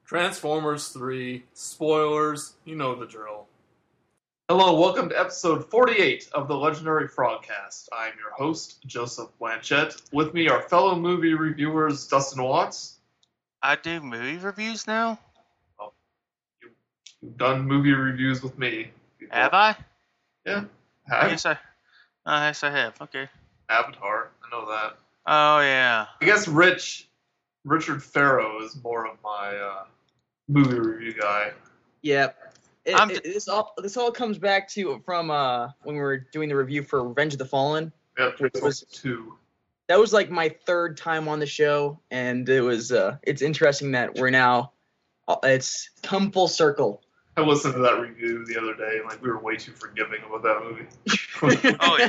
Transformers 3, spoilers, you know the drill. Hello, welcome to episode 48 of the Legendary Frogcast. I'm your host, Joseph Blanchett. With me are fellow movie reviewers Dustin Watts. I do movie reviews now? Well, you've done movie reviews with me before. Have I? Yeah. Yes, I have. Okay. Avatar, I know that. Oh, yeah. I guess Richard Farrow is more of my movie review guy. Yep. This all comes back to from when we were doing the review for Revenge of the Fallen. Yep, Which was 2. That was like my third time on the show, and it's interesting that we're now it's come full circle. I listened to that review the other day, and we were way too forgiving about that movie. Oh,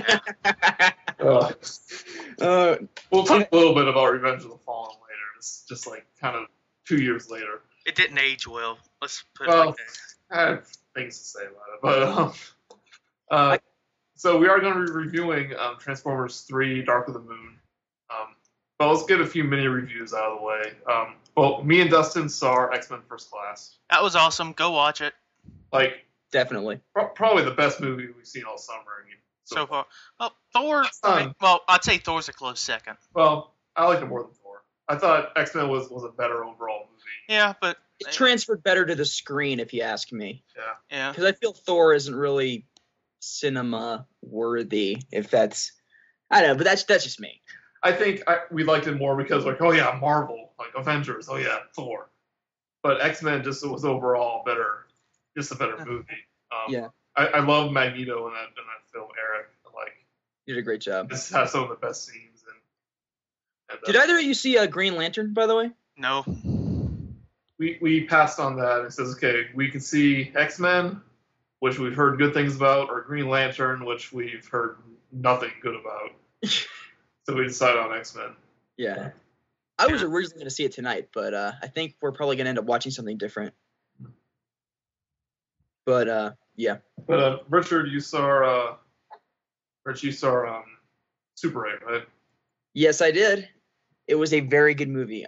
yeah. We'll talk a little bit about Revenge of the Fallen later. It's just kind of 2 years later. It didn't age well. Let's put it like that. I have things to say about it, but so we are going to be reviewing Transformers 3: Dark of the Moon. But let's get a few mini reviews out of the way. Well, me and Dustin saw X-Men First Class. That was awesome. Go watch it. Definitely. Probably the best movie we've seen all summer. So far. Well, Thor. I'd say Thor's a close second. Well, I liked it more than Thor. I thought X-Men was a better overall movie. Yeah, but it transferred better to the screen, if you ask me. Yeah. Because I feel Thor isn't really cinema worthy. If that's, I don't know, but that's just me. I think we liked it more because Marvel, Avengers, Thor. But X-Men just was overall better, just a better movie. I love Magneto in that film, Eric. You did a great job. This has some of the best scenes. Did either of you see Green Lantern, by the way? No. We passed on that and says, okay, we can see X-Men, which we've heard good things about, or Green Lantern, which we've heard nothing good about. So we decided on X-Men. Yeah. I was originally going to see it tonight, but I think we're probably going to end up watching something different. But, yeah. But, Richard, you saw Super 8, right? Yes, I did. It was a very good movie.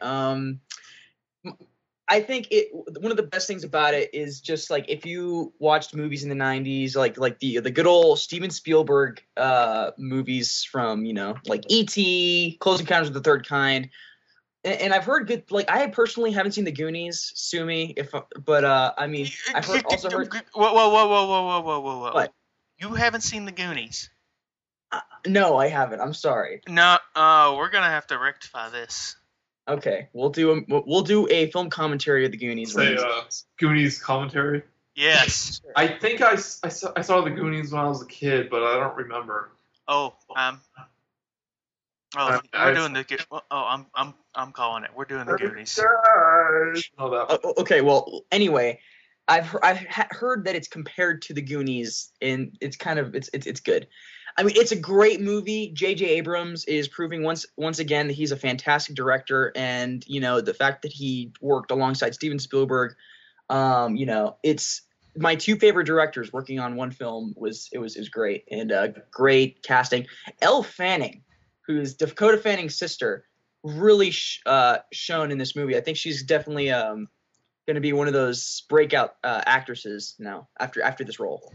I think one of the best things about it is just if you watched movies in the 90s, like the good old Steven Spielberg movies from, E.T., Close Encounters of the Third Kind. And I've heard good, I personally haven't seen The Goonies, sue me, but I've also heard. Whoa. What? You haven't seen The Goonies? No, I haven't. I'm sorry. No, we're going to have to rectify this. Okay, we'll do a film commentary of The Goonies. Say Goonies commentary. Yes. I think I saw The Goonies when I was a kid, but I don't remember. We're doing the. I'm calling it. We're doing The Goonies. Okay. Well, anyway, I've heard that it's compared to The Goonies, and it's kind of it's good. I mean, it's a great movie. J.J. Abrams is proving once again that he's a fantastic director, and the fact that he worked alongside Steven Spielberg, it's my two favorite directors working on one film was great, and great casting. Elle Fanning, who's Dakota Fanning's sister, really shown in this movie. I think she's definitely going to be one of those breakout actresses now after this role.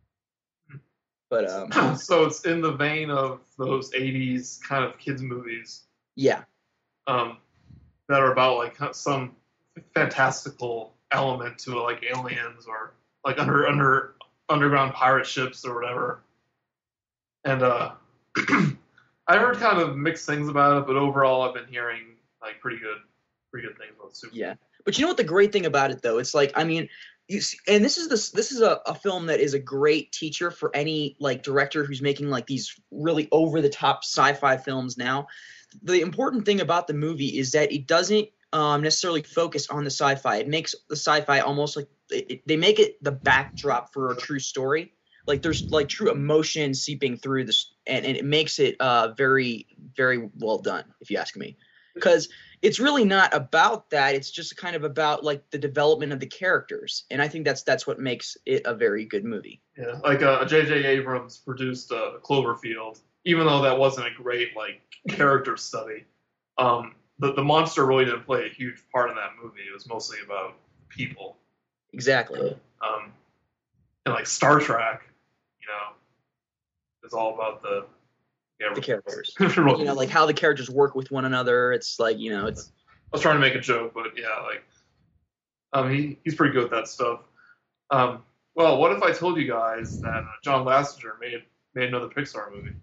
But so it's in the vein of those 80s kind of kids movies. Yeah. That are about some fantastical element to it, like aliens or underground pirate ships or whatever. And I heard kind of mixed things about it, but overall I've been hearing pretty good things about Super. Yeah. But you know what the great thing about it though? It's you see, and this is a film that is a great teacher for any director who's making these really over the top sci-fi films now. The important thing about the movie is that it doesn't necessarily focus on the sci-fi. It makes the sci-fi almost they make it the backdrop for a true story. There's true emotion seeping through this, and it makes it very, very well done, if you ask me. Because it's really not about that. It's just kind of about the development of the characters, and I think that's what makes it a very good movie. Yeah, J.J. Abrams produced Cloverfield, even though that wasn't a great character study. the monster really didn't play a huge part in that movie. It was mostly about people. Exactly. And like Star Trek, you know, is all about the characters. Really. You know, like how the characters work with one another. It's like, you know, it's. I was trying to make a joke, but yeah, like, he's pretty good at that stuff. Well, what if I told you guys that John Lasseter made another Pixar movie?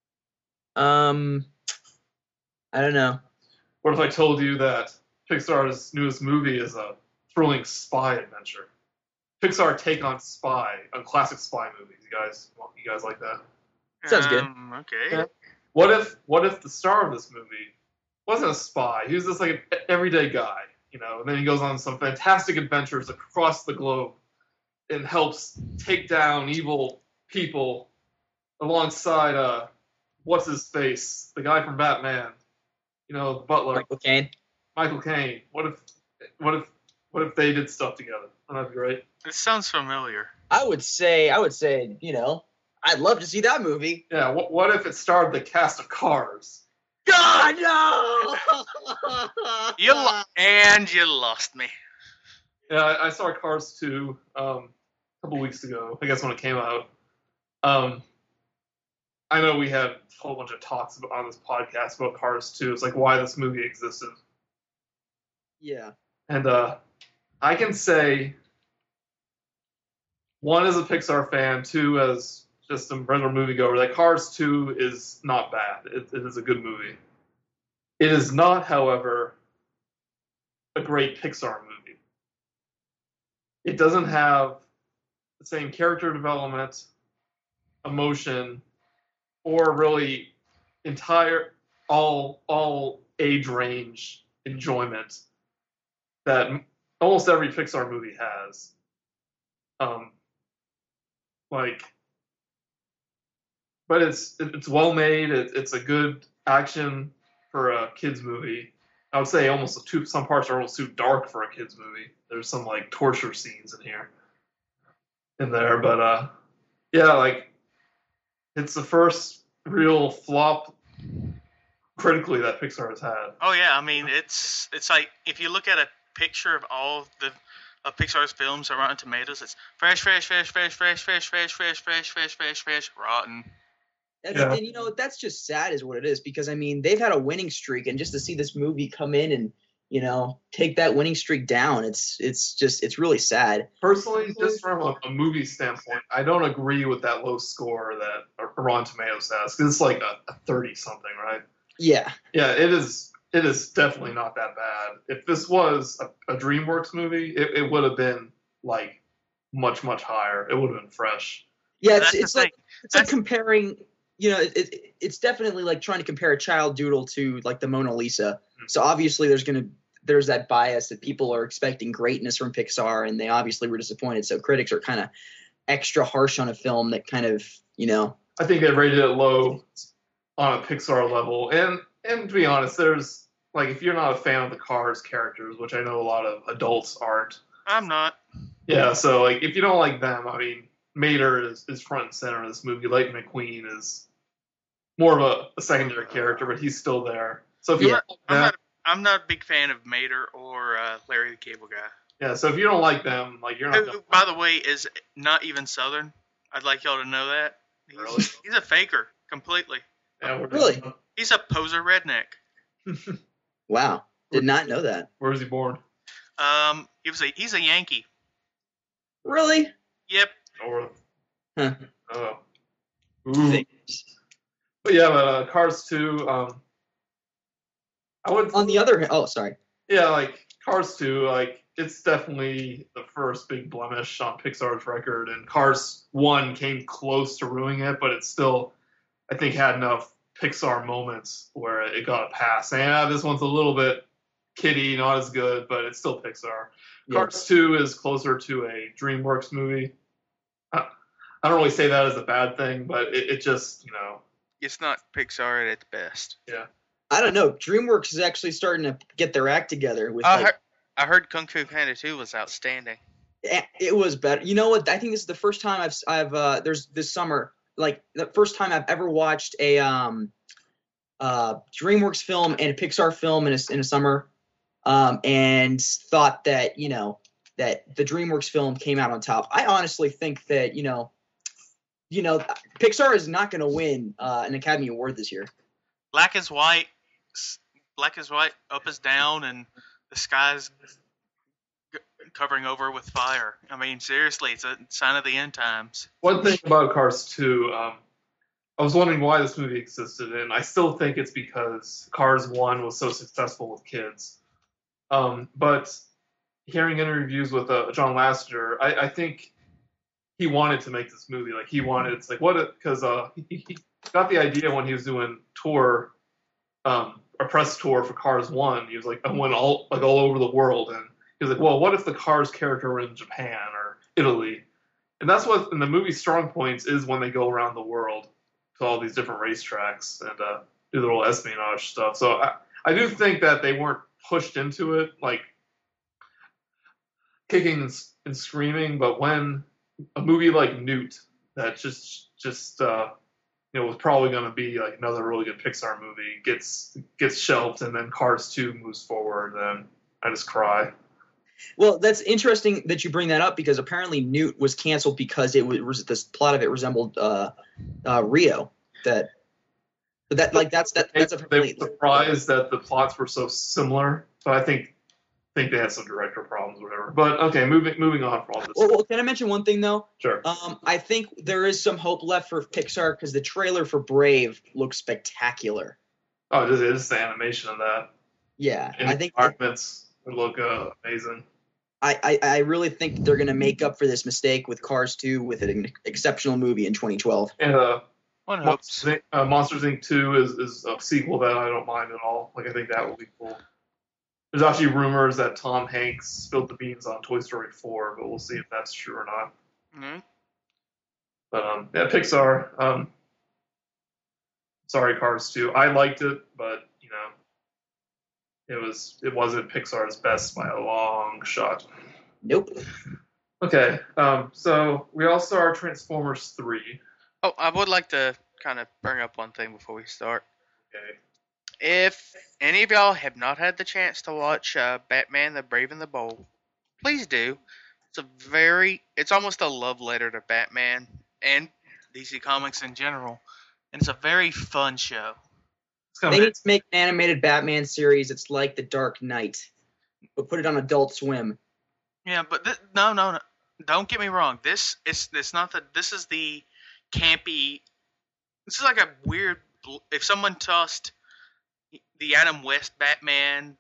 I don't know. What if I told you that Pixar's newest movie is a thrilling spy adventure? Pixar take on classic spy movies. You guys like that? Sounds good. Okay. Yeah. What if the star of this movie wasn't a spy? He was just like an everyday guy, you know, and then he goes on some fantastic adventures across the globe and helps take down evil people alongside what's his face, the guy from Batman, you know, the butler, Michael Caine. What if they did stuff together? That'd be great. It sounds familiar. I would say, you know, I'd love to see that movie. Yeah. What if it starred the cast of Cars? God, no! You lost me. Yeah, I saw Cars 2 a couple weeks ago, I guess when it came out. I know we had a whole bunch of talks on this podcast about Cars 2. It's like why this movie existed. Yeah. And I can say, one, as a Pixar fan, two, as just a regular moviegoer, that Cars 2 is not bad. It is a good movie. It is not, however, a great Pixar movie. It doesn't have the same character development, emotion, or really all age range enjoyment that almost every Pixar movie has. But it's well made. It's a good action for a kids movie. I would say some parts are almost too dark for a kids movie. There's some like torture scenes in there, but yeah, like it's the first real flop critically that Pixar has had. Oh yeah, I mean it's like if you look at a picture of all of Pixar's films on Rotten Tomatoes, it's fresh, rotten. And you know, that's just sad is what it is, because I mean they've had a winning streak, and just to see this movie come in and, you know, take that winning streak down, it's really sad. Personally, just from a movie standpoint, I don't agree with that low score that Rotten Tomatoes has, because it's like a 30-something, right? Yeah. Yeah, it is definitely not that bad. If this was a DreamWorks movie, it would have been like much, much higher. It would have been fresh. Yeah, it's like comparing, you know, it's definitely like trying to compare a child doodle to like the Mona Lisa. Mm-hmm. So obviously there's that bias that people are expecting greatness from Pixar, and they obviously were disappointed. So critics are kind of extra harsh on a film that kind of, you know. I think they rated it low on a Pixar level. And to be honest, there's like, if you're not a fan of the Cars characters, which I know a lot of adults aren't. I'm not. Yeah, so like if you don't like them, I mean, Mater is front and center in this movie. Lightning McQueen is more of a secondary character, but he's still there. So if I'm not a big fan of Mater or Larry the Cable Guy. Yeah, so if you don't like them, like you're not. Who, by the way, is not even Southern. I'd like y'all to know that. He's a faker completely. Yeah, really? He's a poser redneck. Wow, did not know that. Where was he born? He's a Yankee. Really? Yep. North. Huh. Oh. Ooh. But yeah, Cars 2. I would. On the other hand, sorry. Yeah, like Cars 2, like it's definitely the first big blemish on Pixar's record, and Cars 1 came close to ruining it, but it still, I think, had enough Pixar moments where it got a pass. And this one's a little bit kiddie, not as good, but it's still Pixar. Yeah. Cars 2 is closer to a DreamWorks movie. I don't really say that as a bad thing, but it just, you know. It's not Pixar at its best. Yeah. I don't know. DreamWorks is actually starting to get their act together. With I heard Kung Fu Panda 2 was outstanding. It was better. You know what? I think this is the first time I've there's this summer, like the first time I've ever watched a DreamWorks film and a Pixar film in a summer, and thought that that the DreamWorks film came out on top. I honestly think that Pixar is not going to win an Academy Award this year. Black is white, up is down, and the sky's covering over with fire. I mean, seriously, it's a sign of the end times. One thing about Cars 2, I was wondering why this movie existed, and I still think it's because Cars 1 was so successful with kids. But hearing interviews with John Lasseter, I think he wanted to make this movie. Like, he wanted, it's like, because he got the idea when he was doing a press tour for Cars 1. He was like, I went all over the world, and he was like, well, what if the Cars character were in Japan or Italy? And that's what, in the movie's strong points, is when they go around the world to all these different racetracks and do the little espionage stuff. So I do think that they weren't pushed into it, like, kicking and screaming, but when a movie like Newt, that just was probably going to be like another really good Pixar movie, gets shelved, and then Cars 2 moves forward, then I just cry. Well, that's interesting that you bring that up, because apparently Newt was canceled because the plot of it resembled Rio. That's apparently. They were surprised that the plots were so similar, but I think they had some director problems or whatever. But okay, moving on from all this. Well, can I mention one thing though? Sure. I think there is some hope left for Pixar, because the trailer for Brave looks spectacular. Oh, it is the animation of that. Yeah, I think arguments would look amazing. I really think they're going to make up for this mistake with Cars 2 with an exceptional movie in 2012. And one hopes. Monsters Inc. 2 is a sequel that I don't mind at all. Like, I think that will be cool. There's actually rumors that Tom Hanks spilled the beans on Toy Story 4, but we'll see if that's true or not. Mm-hmm. But yeah, Pixar. Sorry, Cars 2. I liked it, but it wasn't Pixar's best by a long shot. Nope. Okay, so we all saw our Transformers 3. Oh, I would like to kind of bring up one thing before we start. Okay. If any of y'all have not had the chance to watch Batman: The Brave and the Bold, please do. It's almost a love letter to Batman and DC Comics in general, and it's a very fun show. They need to make an animated Batman series. It's like The Dark Knight, but put it on Adult Swim. Yeah, but no. Don't get me wrong. This is the campy. This is like a weird. If someone tossed the Adam West Batman,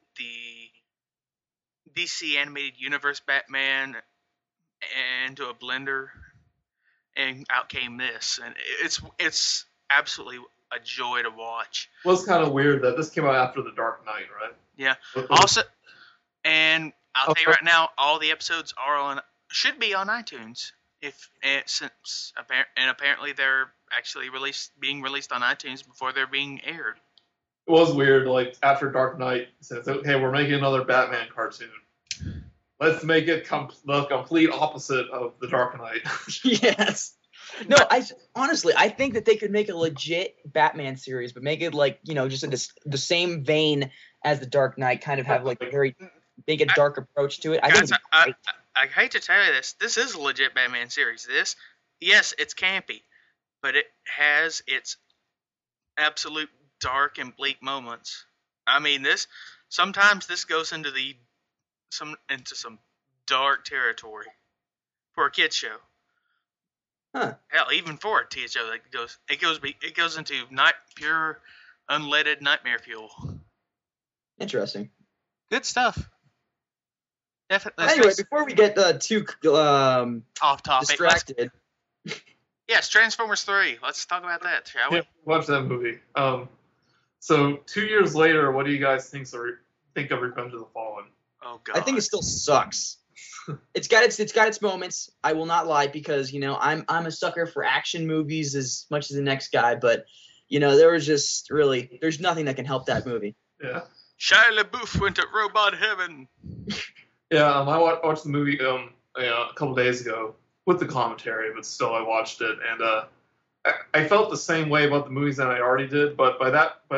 the DC Animated Universe Batman, into a blender, and out came this, and it's absolutely a joy to watch. Well, it's kind of weird that this came out after The Dark Knight, right? Yeah. Also, and I'll tell you right now, all the episodes should be on iTunes. Apparently they're actually being released on iTunes before they're being aired. It was weird, like, after Dark Knight says, okay, we're making another Batman cartoon. Let's make it the complete opposite of The Dark Knight. Yes. No, honestly, I think that they could make a legit Batman series, but make it like, just in the same vein as The Dark Knight, kind of have like a make a dark approach to it. I hate to tell you this. This is a legit Batman series. Yes, it's campy, but it has its absolute dark and bleak moments. I mean, sometimes this goes into some dark territory for a kids show. Huh. Hell, even for a TV show, it goes into pure unleaded nightmare fuel. Interesting. Good stuff. Definitely. Anyway, before we get too off topic, distracted. Yes, Transformers 3. Let's talk about that, shall we? Yeah, watch that movie. So 2 years later, what do you guys think of Revenge of the Fallen? Oh God. I think it still sucks. It's got its moments. I will not lie, because I'm a sucker for action movies as much as the next guy, but there's nothing that can help that movie. Yeah. Shia LaBeouf went to robot heaven. Yeah, I watched the movie a couple days ago with the commentary, but still I watched it, and I felt the same way about the movies that I already did. But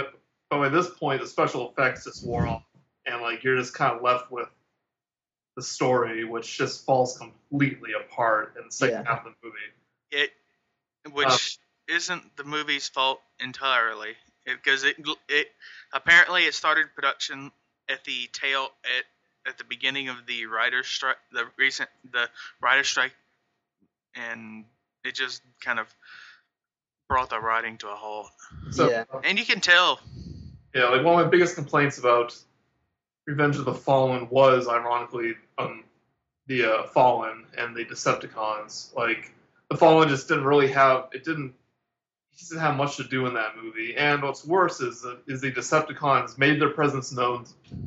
But by this point, the special effects just wore off, and like you're just kind of left with the story, which just falls completely apart in the second half of the movie. Which isn't the movie's fault entirely, because it apparently it started production at the at the beginning of the writer's strike, the writer's strike, and it just kind of brought the writing to a halt. So, Yeah. And you can tell. Yeah, like one of my biggest complaints about Revenge of the Fallen was, ironically, the Fallen and the Decepticons. Like, the Fallen just didn't really have he didn't have much to do in that movie. And what's worse is the Decepticons made their presence known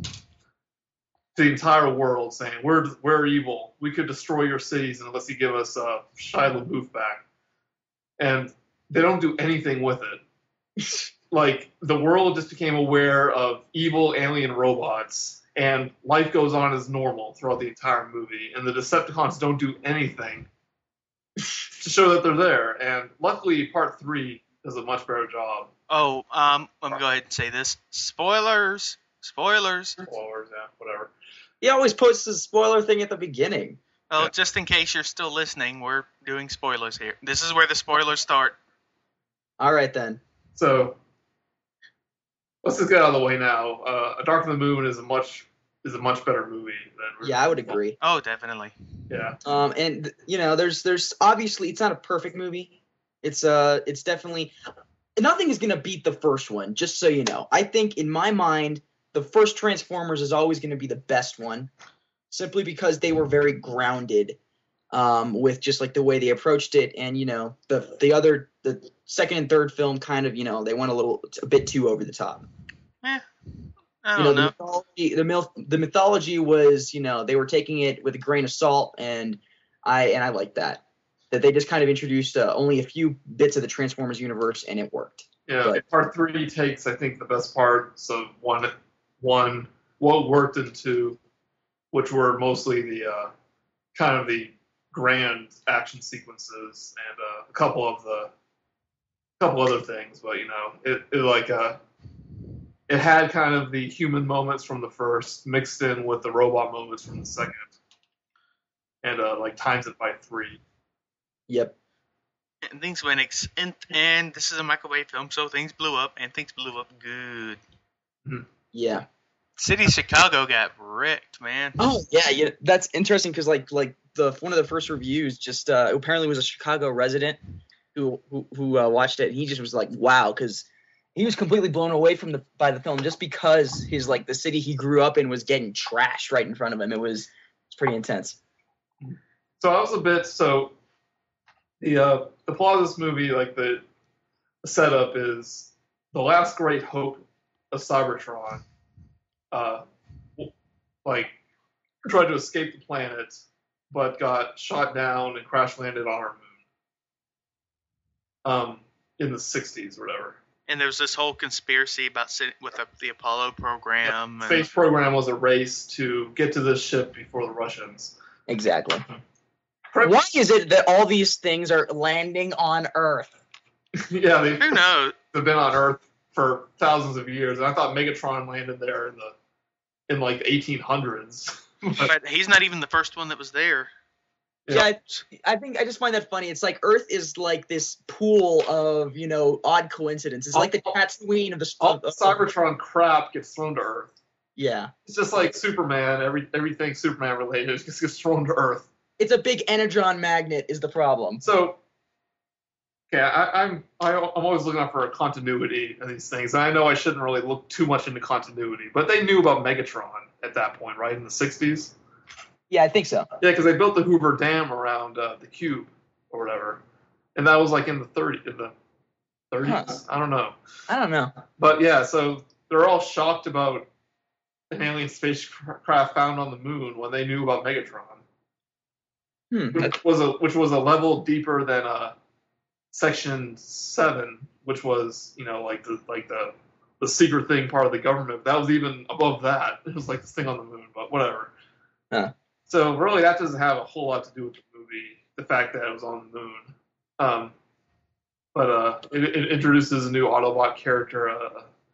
to the entire world, saying, "We're evil. We could destroy your cities unless you give us Shia LaBeouf back." And they don't do anything with it. Like, the world just became aware of evil alien robots, and life goes on as normal throughout the entire movie, and the Decepticons don't do anything to show that they're there. And luckily, Part 3 does a much better job. Oh, let me go ahead and say this. Spoilers. Spoilers, yeah, whatever. He always posts a spoiler thing at the beginning. Well, just in case you're still listening, we're doing spoilers here. This is where the spoilers start. All right, then. So, let's just get out of the way now. A Dark of the Moon is a much better movie than. Yeah, I would agree. Oh, definitely. Yeah. And you know, there's obviously it's not a perfect movie. It's definitely nothing is gonna beat the first one. Just so you know, I think in my mind, the first Transformers is always gonna be the best one, simply because they were very grounded, with just like the way they approached it, and you know, the second and third film kind of, you know, they went a bit too over the top. I don't know. The mythology was, you know, they were taking it with a grain of salt, and I like that they just kind of introduced only a few bits of the Transformers universe, and it worked. Yeah, But Part 3 takes, I think, the best parts of one, what worked into, which were mostly the kind of the grand action sequences and a couple other things, but you know, it had kind of the human moments from the first mixed in with the robot moments from the second, and like times it by 3. Yep. And things went and this is a microwave film, so things blew up, and things blew up good. Yeah. City of Chicago got wrecked, man. Oh yeah. That's interesting because like one of the first reviews just apparently was a Chicago resident who watched it, and he just was like, wow, because he was completely blown away by the film just because his like the city he grew up in was getting trashed right in front of him. It's pretty intense. So I was the plot of this movie, like the setup is the last great hope of Cybertron, like tried to escape the planet, but got shot down and crash landed on our moon, in the 60s or whatever. And there was this whole conspiracy about with the Apollo program. The space program was a race to get to this ship before the Russians. Exactly. Why is it that all these things are landing on Earth? Yeah, Who knows? They've been on Earth for thousands of years, and I thought Megatron landed there in like the 1800s. But he's not even the first one that was there. Yeah, I think I just find that funny. It's like Earth is like this pool of, you know, odd coincidences. It's like the Tatooine of the Cybertron crap gets thrown to Earth. Yeah, it's just like Superman. Everything Superman related just gets thrown to Earth. It's a big energon magnet is the problem. So, okay, I'm always looking out for a continuity in these things. And I know I shouldn't really look too much into continuity, but they knew about Megatron at that point, right, in the 60s? Yeah, I think so. Yeah, because they built the Hoover Dam around the cube or whatever, and that was like in the 30s. Huh. I don't know. But yeah, so they're all shocked about an alien spacecraft found on the moon when they knew about Megatron. Which was a level deeper than Section 7, which was, you know, like the secret thing part of the government. That was even above that. It was like this thing on the moon, but whatever. Huh. So really, that doesn't have a whole lot to do with the movie. The fact that it was on the moon, but it introduces a new Autobot character,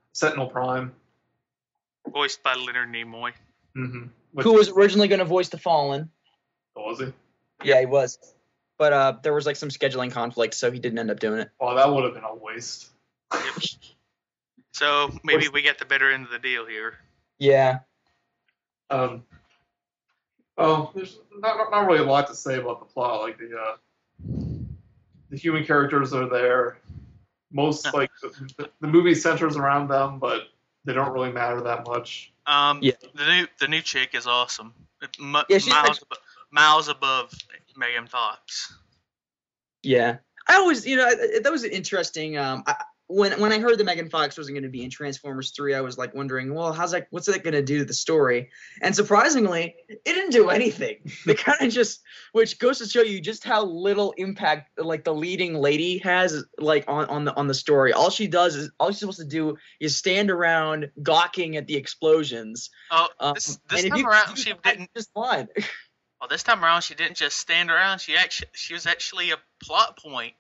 Sentinel Prime. Voiced by Leonard Nimoy. Mm-hmm. Who was originally going to voice the Fallen. Was he? Yeah, he was. But there was like some scheduling conflict, so he didn't end up doing it. Well, that would have been a waste. Yep. So maybe we get the better end of the deal here. Yeah. Well, there's not really a lot to say about the plot. Like the human characters are there. Most like the movie centers around them, but they don't really matter that much. Yeah. The new chick is awesome. Yeah, miles above Megan Fox. Yeah. I always, that was interesting. When I heard that Megan Fox wasn't going to be in Transformers 3, I was like wondering, well, what's that going to do to the story? And surprisingly, it didn't do anything. They kind of just, which goes to show you just how little impact like the leading lady has like on the story. All she's supposed to do is stand around gawking at the explosions. Oh, this time around she didn't. Just fine. Well, this time around she didn't just stand around. She was actually a plot point.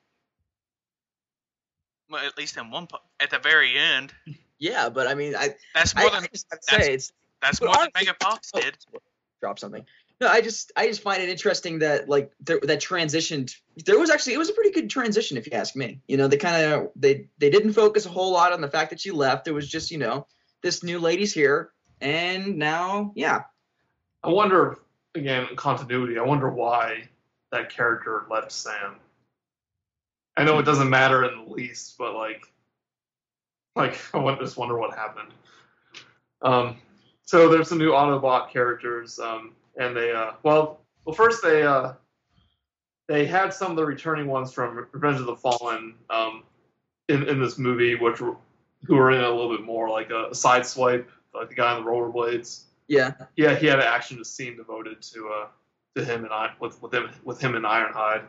Well, at least in at the very end. Yeah, but I mean, that's more than Megan Fox did. Drop something. No, I just find it interesting that like that transitioned. It was a pretty good transition, if you ask me. They didn't focus a whole lot on the fact that she left. It was just this new lady's here, and now I wonder again continuity. I wonder why that character left Sam. I know it doesn't matter in the least, but like I just wonder what happened. So there's some new Autobot characters, and they first they had some of the returning ones from Revenge of the Fallen in this movie, who were in a little bit more like a side swipe, like the guy on the rollerblades. Yeah. Yeah, he had an action scene devoted to him and with him and Ironhide.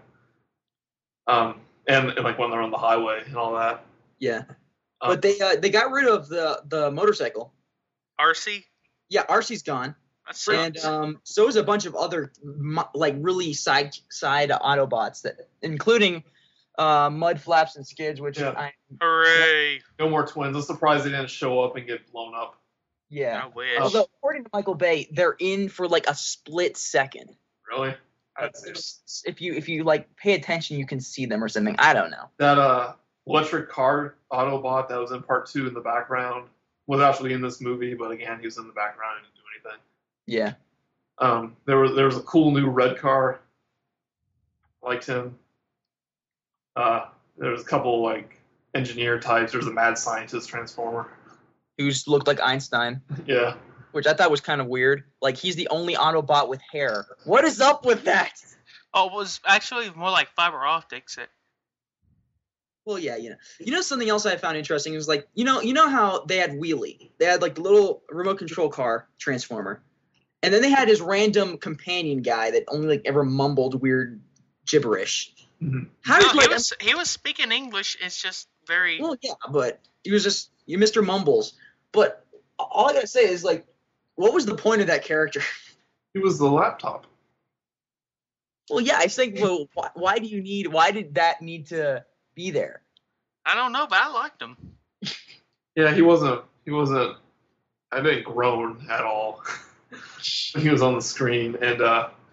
And like when they're on the highway and all that. Yeah. But they got rid of the motorcycle. RC? Yeah, RC's gone. That's and so is a bunch of other like really side Autobots including Mud Flaps and Skids, which hooray! No more twins. I'm surprised they didn't show up and get blown up. Yeah. I wish. Although according to Michael Bay, they're in for like a split second. Really? If you like pay attention, you can see them or something. I don't know. That electric car Autobot that was in part 2 in the background was actually in this movie, but again, he was in the background and didn't do anything. Yeah. There was a cool new red car. I liked him. There was a couple like engineer types. There's a mad scientist transformer who's looked like Einstein. Yeah. Which I thought was kind of weird. Like, he's the only Autobot with hair. What is up with that? Oh, it was actually more like fiber optics. Well, yeah, something else I found interesting is like, you know how they had Wheelie? They had like the little remote control car transformer. And then they had his random companion guy that only like ever mumbled weird gibberish. Mm-hmm. He was speaking English. It's just very... Well, yeah, but he was just Mr. Mumbles. But all I gotta say is like, what was the point of that character? He was the laptop. Well, yeah, I think. Well, why did that need to be there? I don't know, but I liked him. Yeah, he wasn't. I didn't groan at all. He was on the screen, and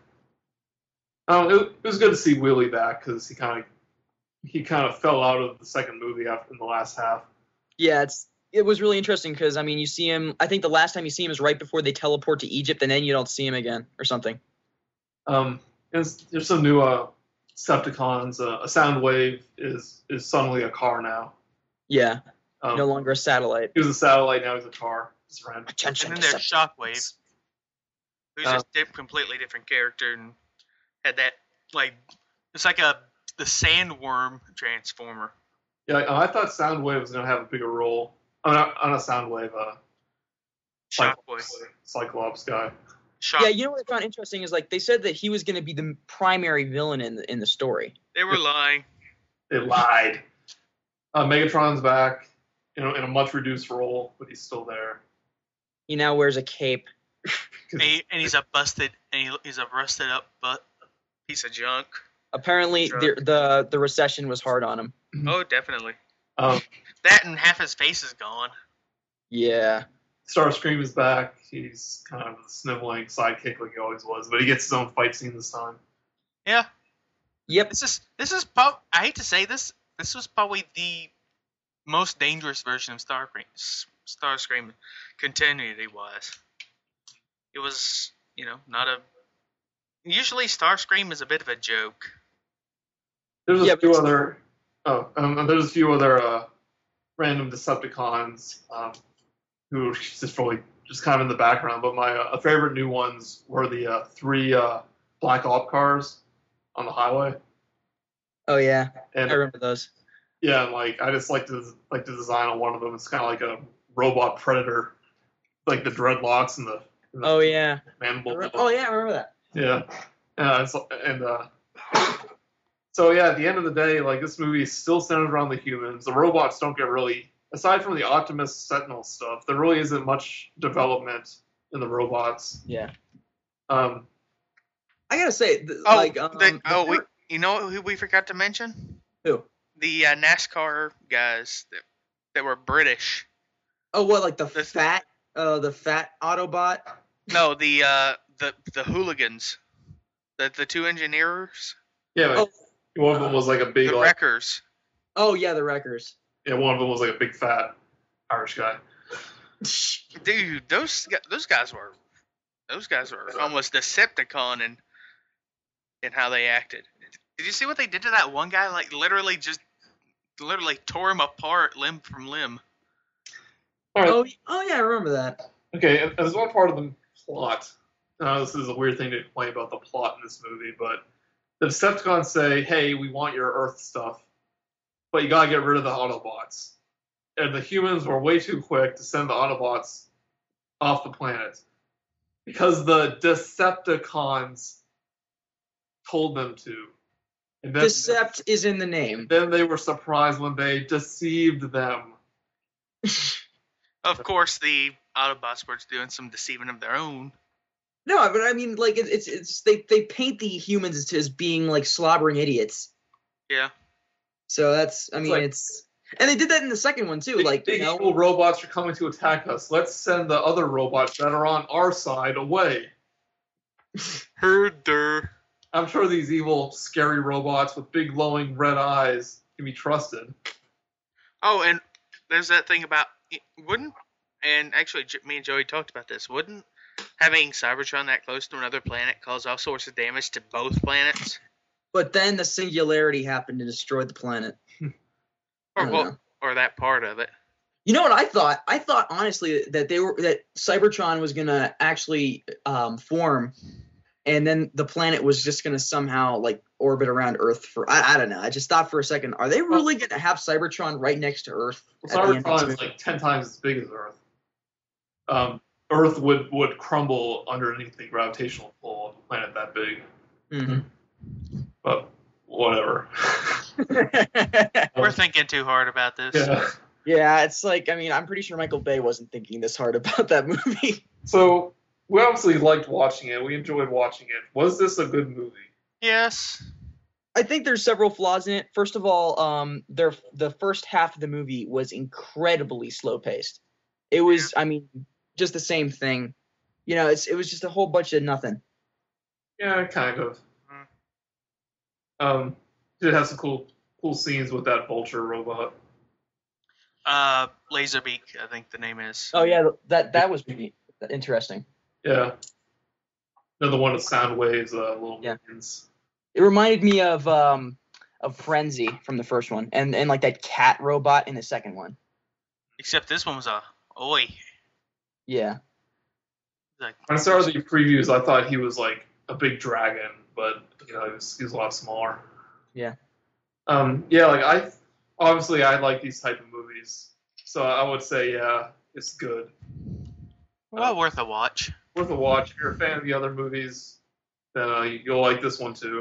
it was good to see Wheelie back because he kind of fell out of the second movie in the last half. Yeah, it was really interesting because, I mean, you see him, I think the last time you see him is right before they teleport to Egypt, and then you don't see him again, or something. There's some new Decepticons. A Soundwave is suddenly a car now. Yeah, no longer a satellite. He was a satellite, now he's a car. And then there's Shockwave, who's just a completely different character, and had that, like, it's like the Sandworm Transformer. Yeah, I thought Soundwave was going to have a bigger role. On a Soundwave, Cyclops guy. Yeah, you know what I found interesting is like they said that he was going to be the primary villain in the story. They were lying. They lied. Megatron's back, in a much reduced role, but he's still there. He now wears a cape. and he's a rusted up piece of junk. Apparently, the recession was hard on him. Oh, definitely. That and half his face is gone. Yeah. Starscream is back. He's kind of the sniveling sidekick like he always was, but he gets his own fight scene this time. Yeah. Yep. This is I hate to say this. This was probably the most dangerous version of Starscream continuity wise. It was, not a. Usually Starscream is a bit of a joke. There's Yeah, a few other. There's a few other random Decepticons who are just really just kind of in the background. But my favorite new ones were the 3 Black Op cars on the highway. Oh yeah, And I remember those. yeah, and I just like the design on one of them. It's kind of like a robot predator, like the dreadlocks and the Oh yeah. mandible. Oh yeah, I remember that. Yeah. So yeah, at the end of the day, this movie is still centered around the humans. The robots don't get really, aside from the Optimus Sentinel stuff, there really isn't much development in the robots. Yeah. Um, I gotta say, you know who we forgot to mention? Who? The NASCAR guys that were British. Oh, what, like the fat Autobot? No, the hooligans, the 2 engineers, yeah, one of them was like a big, the wreckers. Oh yeah, the wreckers. yeah, one of them was like a big fat Irish guy. Dude, those guys were almost Decepticon in how they acted. Did you see what they did to that one guy? Literally tore him apart limb from limb. All right. Oh yeah, I remember that. Okay, and there's one part of the plot. This is a weird thing to complain about the plot in this movie, but the Decepticons say, hey, we want your Earth stuff, but you gotta get rid of the Autobots. And the humans were way too quick to send the Autobots off the planet. Because the Decepticons told them to. And then, Decept is in the name. then they were surprised when they deceived them. Of course, the Autobots were doing some deceiving of their own. No, but I mean, it's they paint the humans as being slobbering idiots. Yeah. So that's, I mean, and they did that in the second one too. Big evil robots are coming to attack us. Let's send the other robots that are on our side away. Herder. I'm sure these evil, scary robots with big, glowing red eyes can be trusted. Oh, and there's that thing about and actually me and Joey talked about this. Wouldn't having Cybertron that close to another planet cause all sorts of damage to both planets? But then the singularity happened and destroyed the planet. Or that part of it. You know what I thought? I thought honestly that Cybertron was gonna actually form, and then the planet was just gonna somehow orbit around Earth for I don't know. I just thought for a second, are they really gonna have Cybertron right next to Earth? Cybertron is 10 times as big as Earth. Earth would crumble underneath the gravitational pull of a planet that big. Mm-hmm. But whatever. We're thinking too hard about this. Yeah. Yeah, it's I'm pretty sure Michael Bay wasn't thinking this hard about that movie. So we obviously liked watching it. We enjoyed watching it. Was this a good movie? Yes. I think there's several flaws in it. First of all, the first half of the movie was incredibly slow paced. It was, just the same thing. It was just a whole bunch of nothing. Yeah, kind of. Did have some cool scenes with that vulture robot. Laserbeak, I think the name is. Oh yeah, that was really interesting. Yeah. Another one with sound waves, little minions. It reminded me of Frenzy from the first one, and that cat robot in the second one. Except this one was a oi. Yeah. When I started the previews, I thought he was a big dragon, but he was a lot smaller. Yeah. I obviously I like these type of movies, so I would say it's good. Well, worth a watch. Worth a watch. If you're a fan of the other movies, then you'll like this one too.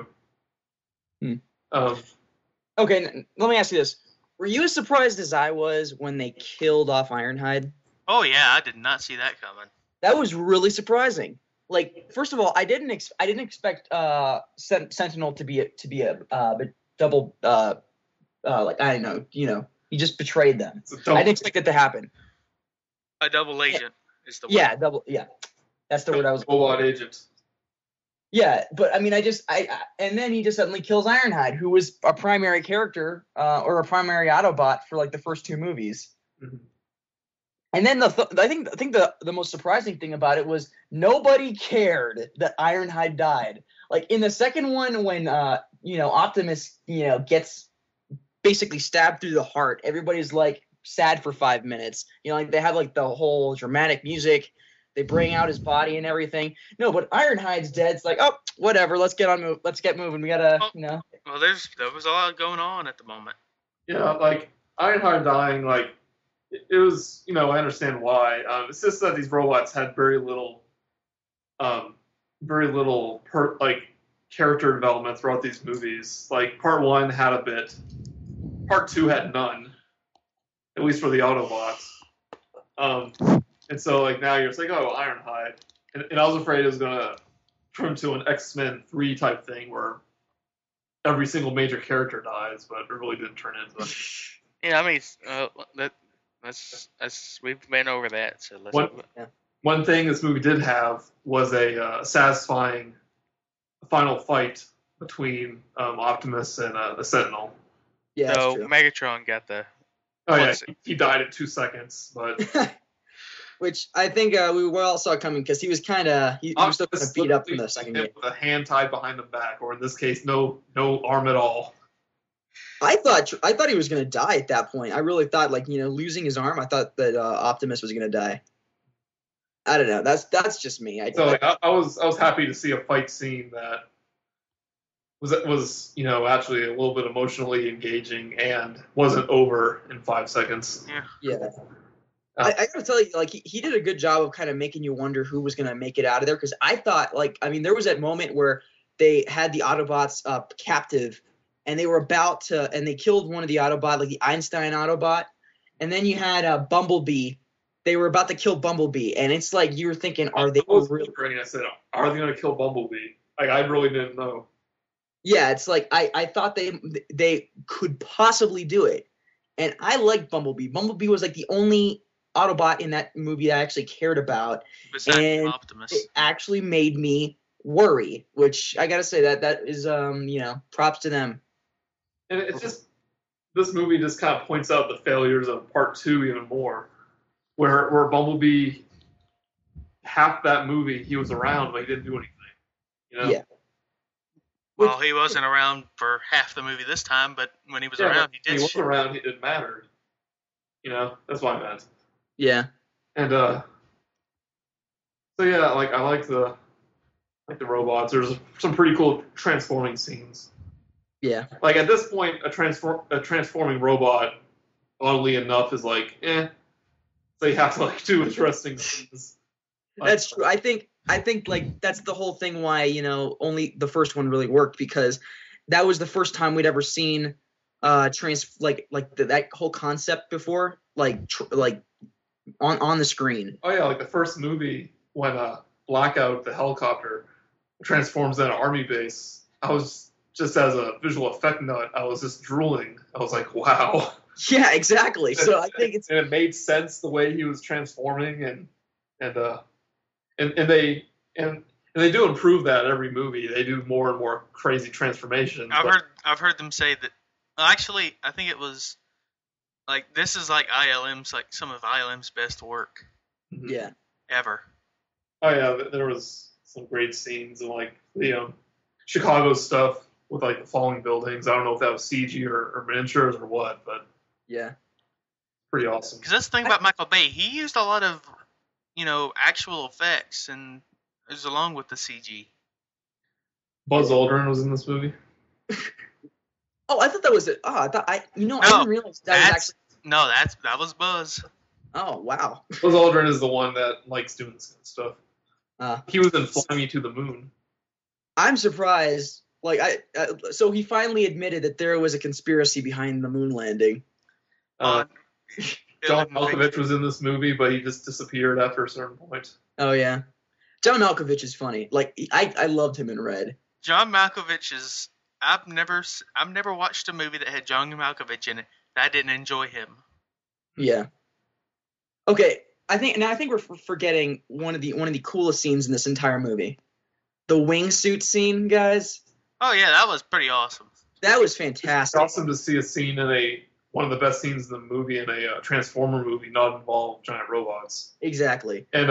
Okay, let me ask you this: were you as surprised as I was when they killed off Ironhide? Oh yeah, I did not see that coming. That was really surprising. First of all, I didn't expect Sentinel to be a double I don't know, he just betrayed them. I didn't expect that to happen. A double agent is the word. Yeah, double. Yeah, that's the word I was. Robot agent. Yeah, but I mean, and then he just suddenly kills Ironhide, who was a primary character or a primary Autobot for like the first two movies. Mhm. And then I think the most surprising thing about it was nobody cared that Ironhide died. Like in the second one, when Optimus gets basically stabbed through the heart, everybody's like sad for 5 minutes. Like they have like the whole dramatic music. They bring out his body and everything. No, but Ironhide's dead. It's like, oh, whatever. Let's get moving. We gotta, Well, there was a lot going on at the moment. Yeah, like Ironhide dying, like it was, I understand why. It's just that these robots had very little character development throughout these movies. Like part 1 had a bit, part 2 had none, at least for the Autobots. And so like now you're just like, oh, Ironhide, and I was afraid it was gonna turn to an X-Men 3 type thing where every single major character dies, but it really didn't turn into that. Yeah, I mean, we've been over that. So let's. One thing this movie did have was a satisfying final fight between Optimus and the Sentinel. Yeah, so that's true. Megatron got the. Oh yeah, he died in 2 seconds, but which I think we all saw coming because he was kind of he was still kind of beat up from the second game. With a hand tied behind the back, or in this case, no arm at all. I thought he was gonna die at that point. I really thought, like, losing his arm. I thought that Optimus was gonna die. I don't know. That's just me. I was happy to see a fight scene that was actually a little bit emotionally engaging and wasn't over in 5 seconds. Yeah. I gotta tell you, like, he did a good job of kind of making you wonder who was gonna make it out of there. Because I thought, like, I mean, there was that moment where they had the Autobots captive, and they were about to, and they killed one of the Autobots, like the Einstein Autobot, and then you had Bumblebee. They were about to kill Bumblebee, and it's like you were thinking, are they really? I said, are they gonna kill Bumblebee? Like, I really didn't know. Yeah, it's like I thought they could possibly do it, and I liked Bumblebee. Bumblebee was like the only Autobot in that movie that I actually cared about, and Optimus. It actually made me worry, which I gotta say that is props to them. And it's just, this movie just kind of points out the failures of part 2 even more, where Bumblebee, half that movie he was around but he didn't do anything. Yeah. Well, he wasn't around for half the movie this time, but when he was around, he did. When he wasn't around, it didn't matter. That's what I meant. Yeah. And so yeah, like I like the robots. There's some pretty cool transforming scenes. Yeah. Like at this point, a transforming robot, oddly enough, is like, So you have to like do interesting things. That's true. I think like that's the whole thing why only the first one really worked, because that was the first time we'd ever seen that whole concept before, like on the screen. Oh yeah, like the first movie when Blackout, the helicopter, transforms in an army base. I was just, as a visual effect nut, I was just drooling. I was like, wow. Yeah, exactly. So I think and it made sense the way he was transforming, and they do improve that every movie. They do more and more crazy transformations. I've heard them say that. Actually, I think it was like this is like ILM's, like some of ILM's best work. Yeah. Ever. Oh yeah, there was some great scenes and like the Chicago stuff with like the falling buildings. I don't know if that was CG or miniatures or what, but yeah, pretty awesome. Because that's the thing about Michael Bay. He used a lot of actual effects, and it was along with the CG. Buzz Aldrin was in this movie. Oh, I thought that was it. Oh, I didn't realize that was actually. No, that was Buzz. Oh wow. Buzz Aldrin is the one that likes doing this kind of stuff. He was in Fly Me to the Moon. I'm surprised. Like so he finally admitted that there was a conspiracy behind the moon landing. John Malkovich was in this movie, but he just disappeared after a certain point. Oh yeah, John Malkovich is funny. Like I loved him in Red. John Malkovich is. I've never watched a movie that had John Malkovich in it that I didn't enjoy him. Yeah. Okay, I think we're forgetting one of the coolest scenes in this entire movie. The wingsuit scene, guys. Oh yeah, that was pretty awesome. That was It's fantastic. awesome to see a scene in one of the best scenes in the movie in a Transformer movie not involve giant robots. Exactly. And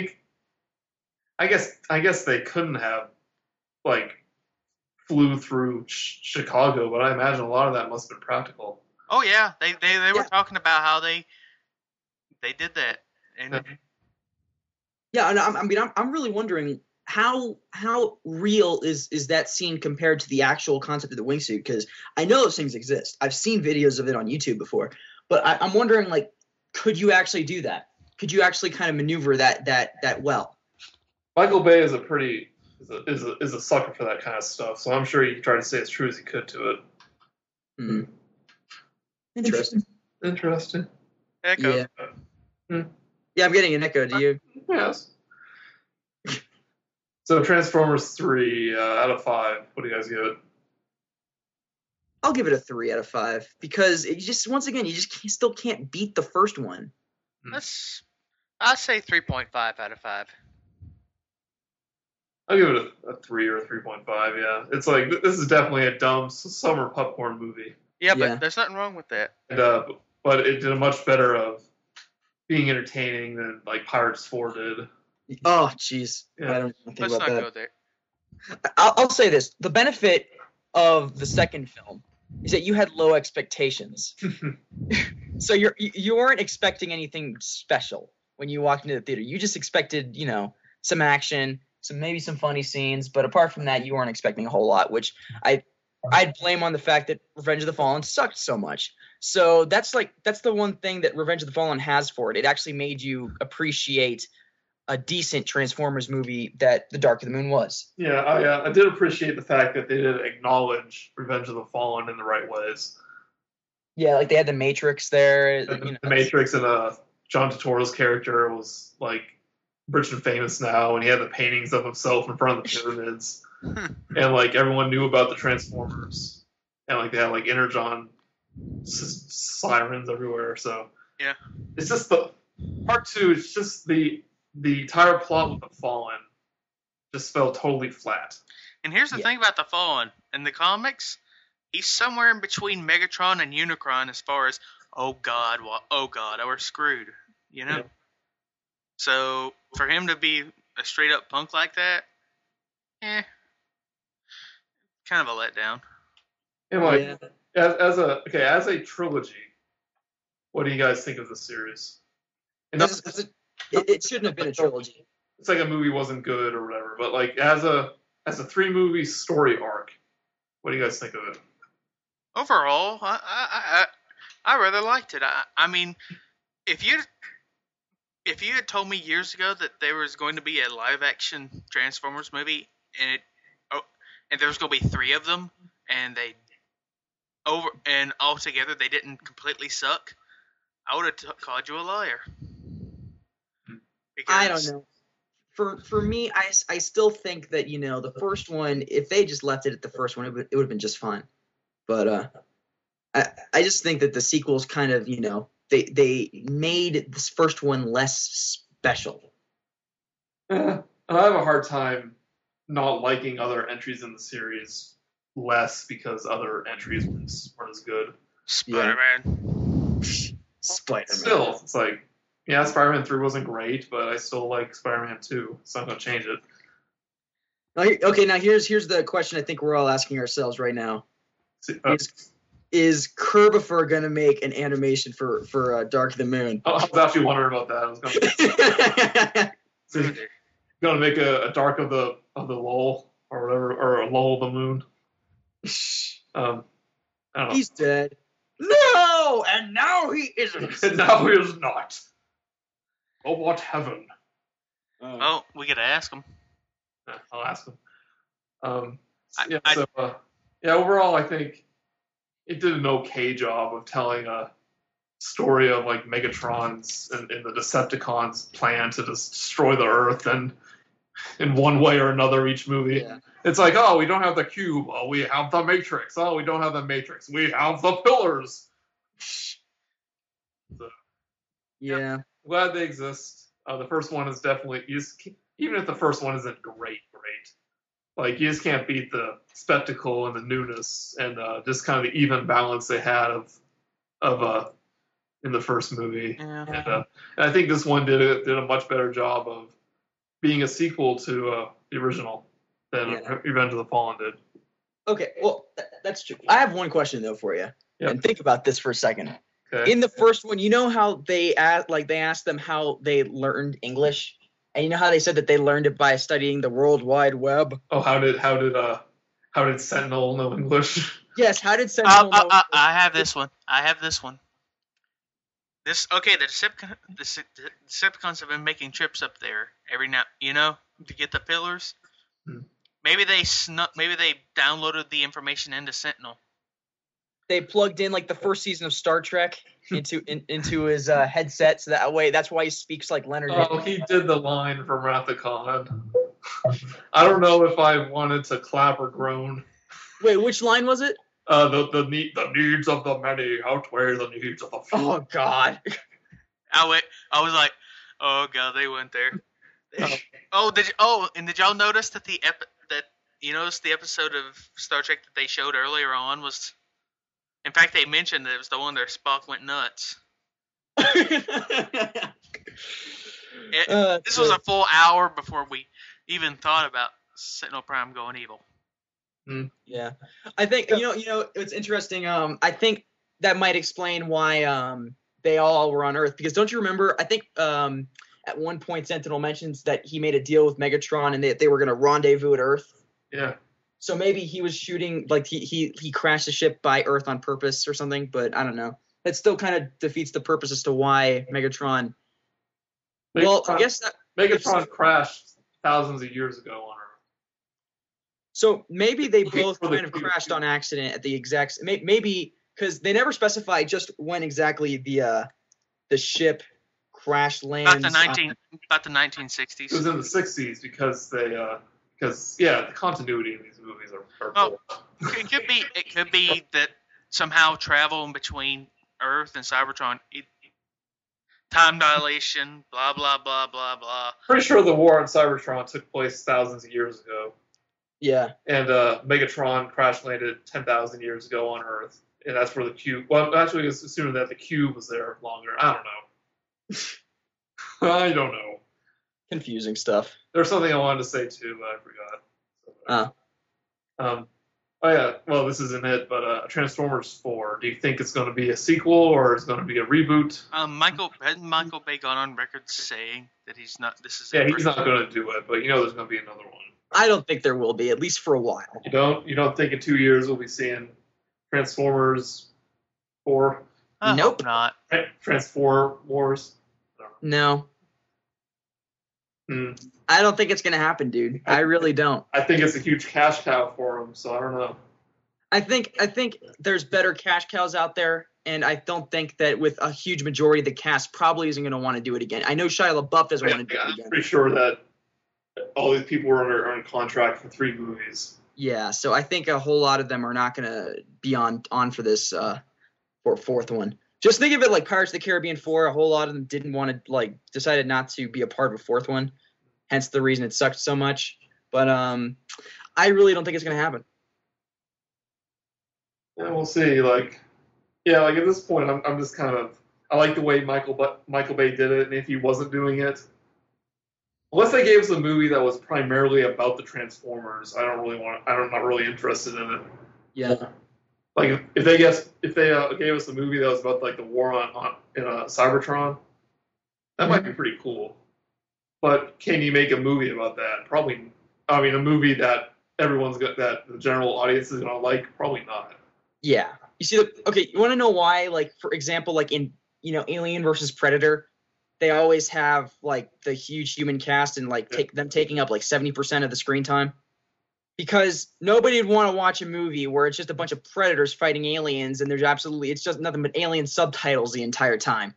I guess they couldn't have like flew through Chicago, but I imagine a lot of that must have been practical. Oh yeah, they were Yeah. talking about how they did that. And Yeah, and I'm really wondering how real is that scene compared to the actual concept of the wingsuit? Because I know those things exist. I've seen videos of it on YouTube before, but I'm wondering, like, could you actually do that? Could you actually kind of maneuver that well? Michael Bay is is a sucker for that kind of stuff, so I'm sure he tried to stay as true as he could to it. Hmm. Interesting. Interesting. Echo. Yeah. Hmm. Yeah, I'm getting an echo. Do you? Yes. So Transformers 3 out of 5. What do you guys give it? I'll give it a 3 out of 5 because it just, once again, you just still can't beat the first one. I say 3.5 out of 5. I'll give it a 3 or a 3.5, yeah. It's like, this is definitely a dumb summer popcorn movie. Yeah, Yeah. but there's nothing wrong with that. And, but it did a much better of being entertaining than like Pirates 4 did. Oh, jeez. Yeah. I don't think Let's about not that. go there. I'll say this: the benefit of the second film is that you had low expectations, so you weren't expecting anything special when you walked into the theater. You just expected, some action, maybe some funny scenes, but apart from that, you weren't expecting a whole lot. Which I'd blame on the fact that Revenge of the Fallen sucked so much. So that's the one thing that Revenge of the Fallen has for it. It actually made you appreciate a decent Transformers movie that The Dark of the Moon was. Yeah, I did appreciate the fact that they did acknowledge Revenge of the Fallen in the right ways. Yeah, like they had the Matrix there. The Matrix and John Turturro's character was like rich and famous now, and he had the paintings of himself in front of the pyramids, and like everyone knew about the Transformers, and like they had like Energon sirens everywhere. So Yeah. it's just the part 2. It's just the entire plot with the Fallen just fell totally flat. And here's the Yeah. thing about the Fallen. In the comics, he's somewhere in between Megatron and Unicron as far as, oh god, we're screwed. Yeah. So for him to be a straight up punk like that, kind of a letdown. And like as a trilogy, what do you guys think of the series? And It shouldn't have been a trilogy. it's like a movie wasn't good or whatever, but like as a 3-movie story arc, what do you guys think of it? Overall, I rather liked it. I mean, if you had told me years ago that there was going to be a live action Transformers movie and there was going to be 3 of them and altogether they didn't completely suck, I would have called you a liar. Because, I don't know. For me, I still think that the first one, if they just left it at the first one, it would have been just fine. But I just think that the sequels kind of they made this first one less special. I have a hard time not liking other entries in the series less because other entries weren't as good. Spider-Man. Spider-Man. Still, it's like, yeah, Spider-Man 3 wasn't great, but I still like Spider-Man 2. It's not going to change it. Okay, now here's the question I think we're all asking ourselves right now. Is Kerbifer going to make an animation for Dark of the Moon? I was actually wondering about that. I was going to make a Dark of the Lowell or whatever, or a Lowell the Moon. I don't know. He's dead. No, and now he isn't. And now he is not. Oh, what heaven! Oh, we gotta ask him. I'll ask him. I- Overall, I think it did an okay job of telling a story of like Megatron's and the Decepticons' plan to destroy the Earth, and in one way or another, each movie. Yeah. It's like, oh, we don't have the cube. Oh, we have the Matrix. Oh, we don't have the Matrix. We have the pillars. Yeah. glad they exist. The first one is definitely even if the first one isn't great, like you just can't beat the spectacle and the newness and just kind of the even balance they had of in the first movie. Yeah. And I think this one did a much better job of being a sequel to the original than Revenge of the Fallen did. Okay, well, that's true. I have one question though for you, Yep. and think about this for a second. Okay. In the first one, you know how they asked them how they learned English, and you know how they said that they learned it by studying the World Wide Web. Oh, how did Sentinel know English? Yes, how did Sentinel know? I have this one. The Decepticons have been making trips up there every now, to get the pillars. Hmm. Maybe they downloaded the information into Sentinel. They plugged in like the first season of Star Trek into his headset, so that's why he speaks like Leonard. Oh, he did the line from Wrath of Khan. I don't know if I wanted to clap or groan. Wait, which line was it? The needs of the many outweigh the needs of the few. Oh God. I was like, oh God, they went there. Did y'all notice that the episode of Star Trek that they showed earlier on was, in fact, they mentioned that it was the one where Spock went nuts. This was a full hour before we even thought about Sentinel Prime going evil. Yeah, I think you know it's interesting. I think that might explain why they all were on Earth, because don't you remember? I think at one point Sentinel mentions that he made a deal with Megatron and they were going to rendezvous at Earth. Yeah. So maybe he was shooting, like he crashed the ship by Earth on purpose or something, but I don't know. That still kind of defeats the purpose as to why Megatron. Well, I guess that Megatron crashed thousands of years ago on Earth. So maybe they both for the kind of future. crashed on accident at the exact. Maybe because they never specify just when exactly the ship crash lands. About the 1960s. It was in the 60s because the continuity in these movies are Well, poor. it could be that somehow travel in between Earth and Cybertron, time dilation, blah blah blah blah blah. Pretty sure the war on Cybertron took place thousands of years ago. Yeah. And Megatron crash landed 10,000 years ago on Earth. And that's where the cube. Well, actually, it's assuming that the cube was there longer. I don't know. I don't know. Confusing stuff. There's something I wanted to say too, but I forgot. Oh yeah. Well, this isn't it, but Transformers 4. Do you think it's going to be a sequel or is it going to be a reboot? Michael Bay gone on record saying that he's not. He's not going to do it, but there's going to be another one. I don't think there will be, at least for a while. You don't think in 2 years we'll be seeing Transformers 4? I Nope. hope not. Transform Wars? No. Hmm. I don't think it's gonna happen, dude. I really don't. I think it's a huge cash cow for them, so I don't know. I think there's better cash cows out there, and I don't think that with a huge majority of the cast probably isn't gonna want to do it again. I know Shia LaBeouf doesn't want to do it I'm again. pretty sure that all these people are on contract for 3 movies. Yeah, so I think a whole lot of them are not gonna be on for this for fourth one. Just think of it like Pirates of the Caribbean 4. A whole lot of them didn't want to, decided not to be a part of a fourth one. Hence the reason it sucked so much. But I really don't think it's going to happen. And we'll see. At this point, I'm just kind of. I like the way Michael Bay did it, and if he wasn't doing it, unless they gave us a movie that was primarily about the Transformers, I'm not really interested in it. Yeah. Like if they gave us a movie that was about the war in Cybertron, that might be pretty cool. But can you make a movie about that? Probably. I mean, a movie that that the general audience is gonna like? Probably not. Yeah. You see, you want to know why? For example, in Alien versus Predator, they always have the huge human cast and taking up 70% of the screen time. Because nobody would want to watch a movie where it's just a bunch of predators fighting aliens and it's just nothing but alien subtitles the entire time.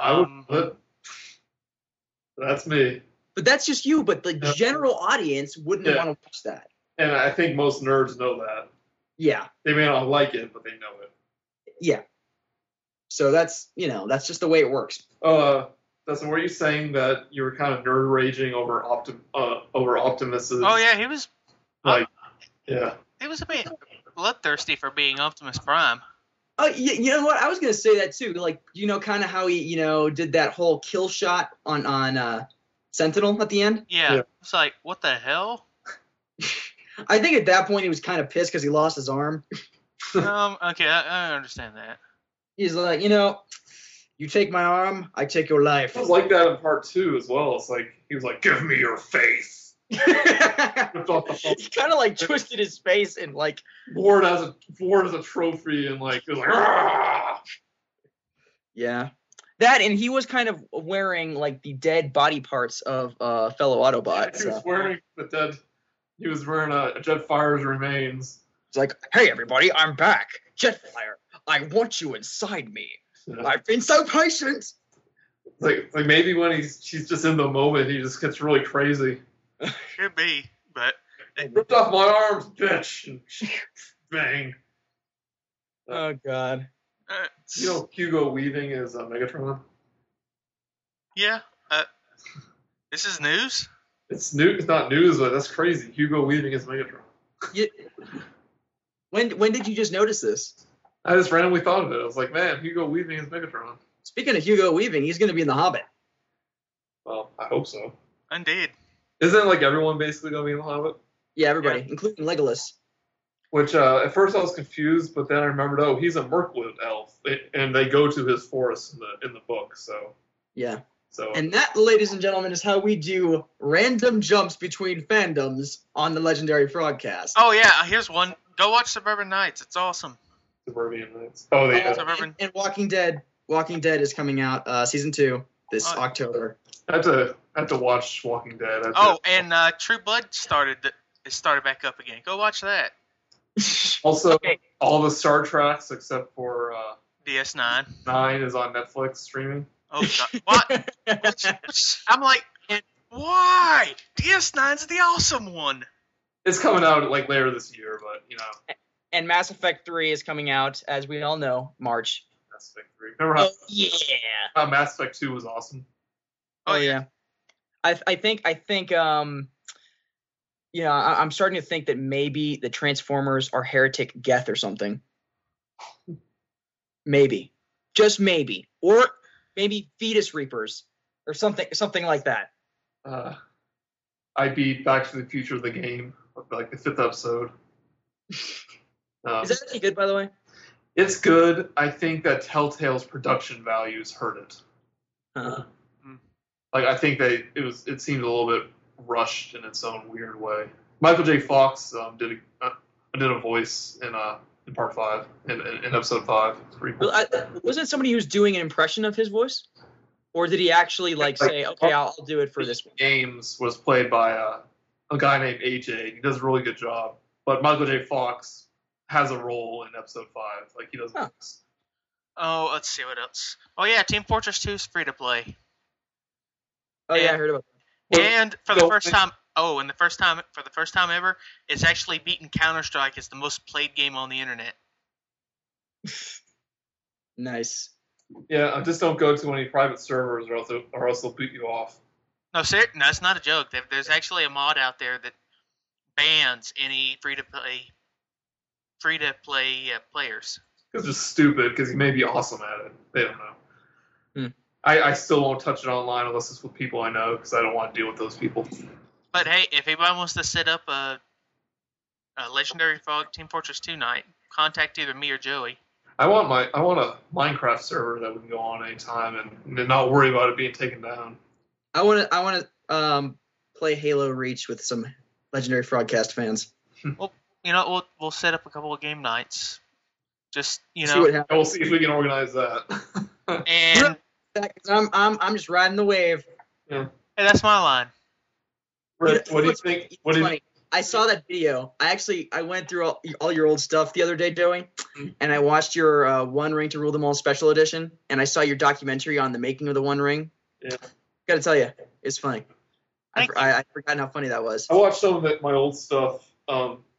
That's me. But that's just you, but the general audience wouldn't want to watch that. And I think most nerds know that. Yeah. They may not like it, but they know it. Yeah. So that's just the way it works. Dustin, were you saying that you were kind of nerd raging over Optimus's? Oh yeah, he was. Like, yeah. He was a bit bloodthirsty for being Optimus Prime. Oh, you know what? I was gonna say that too. Like, kind of how he, did that whole kill shot on Sentinel at the end. Yeah. Yeah. It's like, what the hell? I think at that point he was kind of pissed because he lost his arm. Okay, I understand that. He's like, you take my arm, I take your life. It was like that in part 2 as well. It's like he was like, "Give me your face." He kind of like twisted his face and like. Board as a trophy, and like it was like. "Argh!" Yeah. That, and he was kind of wearing like the dead body parts of fellow Autobots. He was wearing He was wearing a Jetfire's remains. It's like, hey everybody, I'm back. Jetfire, I want you inside me. Yeah. I've been so patient. Like maybe when she's just in the moment, he just gets really crazy. Could be, but Ripped off my arms, bitch, and bang. Oh god. Hugo Weaving is Megatron. Yeah. This is news. It's new. It's not news, but that's crazy. Hugo Weaving is Megatron. When did you just notice this? I just randomly thought of it. I was like, man, Hugo Weaving is Megatron. Speaking of Hugo Weaving, he's going to be in The Hobbit. Well, I hope so. Indeed. Isn't like everyone basically gonna be in The Hobbit? Yeah, everybody, including Legolas. Which at first I was confused, but then I remembered, oh, he's a Mirkwood elf, and they go to his forest in the book. So Yeah. so And that, ladies and gentlemen, is how we do random jumps between fandoms on the Legendary Frogcast. Oh yeah, here's one. Go watch Suburban Nights. It's awesome. Suburban Nights. Oh, they. And Walking Dead. Walking Dead is coming out season 2 this October. I have to watch Walking Dead. And True Blood started back up again. Go watch that. Also, Okay. all the Star Treks except for DS9. 9 is on Netflix streaming. Oh god. What? I'm like, why? DS9's the awesome one. It's coming out like later this year, but And Mass Effect 3 is coming out, as we all know, March. Mass Effect 3. Remember Yeah. how Mass Effect 2 was awesome? Oh yeah. I think I'm starting to think that maybe the Transformers are Heretic Geth or something. Maybe. Just maybe. Or maybe Fetus Reapers or something like that. I beat Back to the Future the game, like the 5th episode. Is that actually good, by the way? It's good. I think that Telltale's production values hurt it. Like I think it seemed a little bit rushed in its own weird way. Michael J. Fox did a voice in part 5 in episode 5. It's pretty cool. Wasn't it somebody who was doing an impression of his voice, or did he actually say, okay, I'll do it for this one? Games was played by a guy named AJ. He does a really good job. But Michael J. Fox has a role in episode 5. Like he doesn't. Oh, let's see what else. Oh yeah, Team Fortress 2 is free to play. Oh yeah, I heard about that. And for the first time ever, it's actually beaten Counter-Strike as the most played game on the internet. Nice. Yeah, just don't go to any private servers or else they'll beat you off. No, it's not a joke. There's actually a mod out there that bans any free-to-play players. It's just stupid because he may be awesome at it. They don't know. I still won't touch it online unless it's with people I know because I don't want to deal with those people. But hey, if anybody wants to set up a Legendary Frog Team Fortress 2 night, contact either me or Joey. I want a Minecraft server that we can go on anytime and not worry about it being taken down. I want to play Halo Reach with some Legendary Frogcast fans. Well, we'll set up a couple of game nights. Just See what happens. We'll see if we can organize that. And I'm just riding the wave. Yeah. hey, that's my line. What do you think? What do you? Funny. I saw that video. I went through all your old stuff the other day, Joey, and I watched your One Ring to Rule Them All special edition, and I saw your documentary on the making of the One Ring. Yeah. Gotta tell you, it's funny. Thank you. I forgot how funny that was. I watched some of my old stuff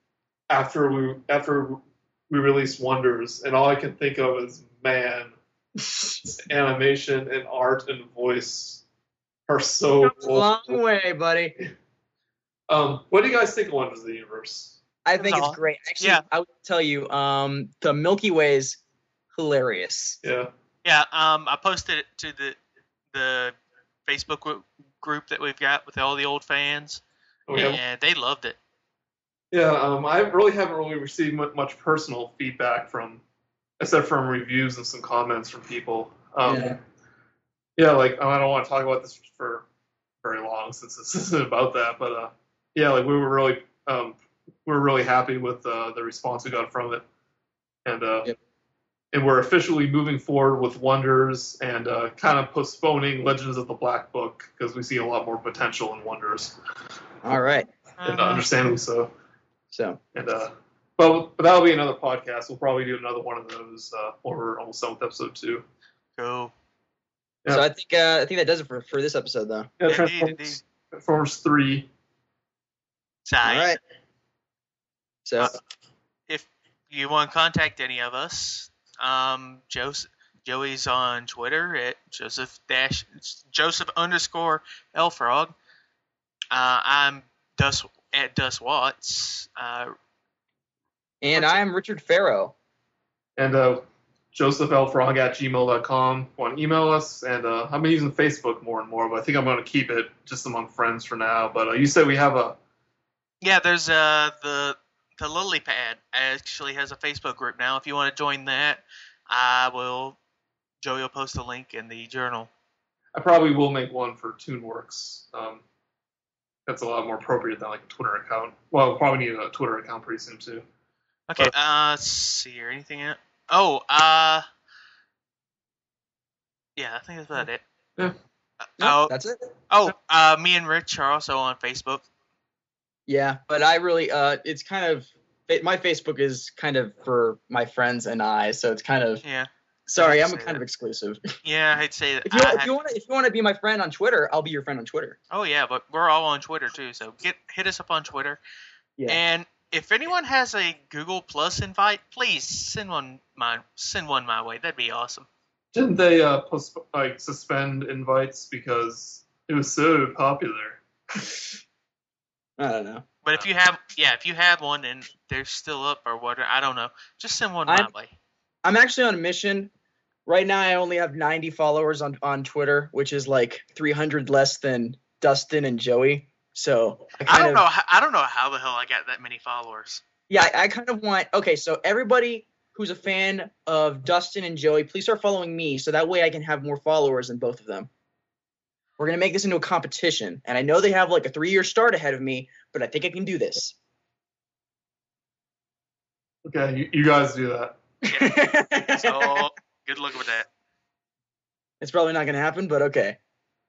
after we released Wonders, and all I can think of is, man, animation and art and voice are so Comes a long way, buddy. What do you guys think of Wonders of the Universe? I think it's all. great. Actually, Yeah. I would tell you, the Milky Way's hilarious. Yeah. Yeah, I posted it to the Facebook group that we've got with all the old fans, and they loved it. Yeah, I really haven't received much personal feedback except from reviews and some comments from people. Yeah, like I don't want to talk about this for very long since this isn't about that, but yeah, like we were really happy with the response we got from it, and and we're officially moving forward with Wonders and kind of postponing Legends of the Black Book because we see a lot more potential in Wonders, All right. and understandably so. So. And but that'll be another podcast. We'll probably do another one of those when we're almost done with episode 2. Cool. Yeah. So I think that does it for this episode, though. Yeah, Indeed. Transformers 3. Tight. All right. So If you want to contact any of us, Joey's on Twitter at Joseph _ Elfrog. I'm at Dus Watts. and I'm Richard Farrow. And josephlfrog@gmail.com. Want to email us? And I've been using Facebook more and more, but I think I'm going to keep it just among friends for now. But you said we have a... Yeah, there's the Lily Pad actually has a Facebook group now. If you want to join that, Joey will post a link in the journal. I probably will make one for TuneWorks. That's a lot more appropriate than like a Twitter account. Well, we'll probably need a Twitter account pretty soon too. Okay, let's see here. Anything else? Oh, yeah, I think that's about it. Yeah. That's it. Me and Rich are also on Facebook. Yeah, but I really it's kind of my Facebook is kind of for my friends and I, so it's kind of Yeah. sorry, I'm say kind that. of exclusive. Yeah, I'd say that. If you want to be my friend on Twitter, I'll be your friend on Twitter. Oh yeah, but we're all on Twitter too, so hit us up on Twitter. Yeah. And if anyone has a Google Plus invite, please send one my way. That'd be awesome. Didn't they suspend invites because it was so popular? I don't know. But if you have one and they're still up or whatever, I don't know. Just send one my way. I'm actually on a mission. Right now, I only have 90 followers on Twitter, which is like 300 less than Dustin and Joey. So I don't know how the hell I got that many followers. Yeah, I kind of want. Okay, so everybody who's a fan of Dustin and Joey, please start following me, so that way I can have more followers than both of them. We're gonna make this into a competition, and I know they have like a 3-year start ahead of me, but I think I can do this. Okay, you guys do that. Yeah. So good luck with that. It's probably not gonna happen, but okay.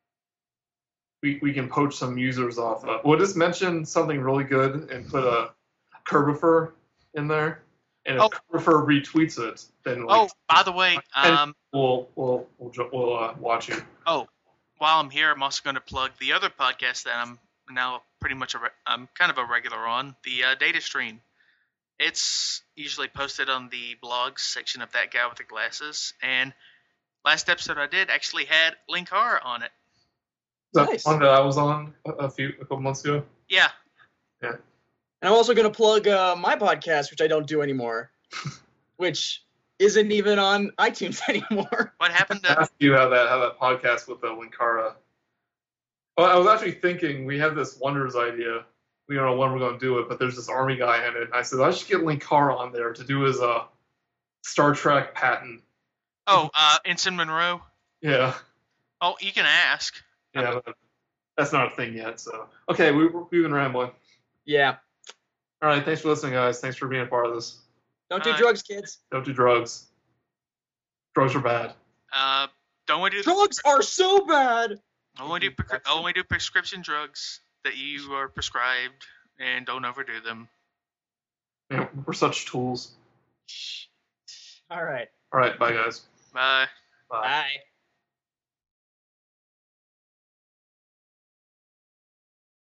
We can poach some users off. We'll just mention something really good and put a Curbifer in there, and if Curbifer retweets it, then by the way, we'll watch you. Oh, while I'm here, I'm also going to plug the other podcast that I'm now pretty much I'm kind of a regular on, the Data Stream. It's usually posted on the blogs section of That Guy with the Glasses, and last episode I did actually had Linkara on it. Is that Nice. one that I was on a couple months ago? Yeah. And I'm also going to plug my podcast, which I don't do anymore, which isn't even on iTunes anymore. What happened I to... asked you how that podcast with Linkara. Well, I was actually thinking we have this Wonders idea. We don't know when we're going to do it, but there's this army guy in it. I said I should get Linkara on there to do his Star Trek patent. Oh, Ensign Monroe? Yeah. Oh, you can ask. Yeah, but that's not a thing yet. So okay, we've been rambling. Yeah. All right, thanks for listening, guys. Thanks for being a part of this. Don't do drugs, kids. Don't do drugs. Drugs are bad. Don't we do Drugs are so bad. only do prescription drugs that you are prescribed, and don't overdo them. Yeah, we're such tools. All right. All right, bye, guys. Bye. Bye. Bye.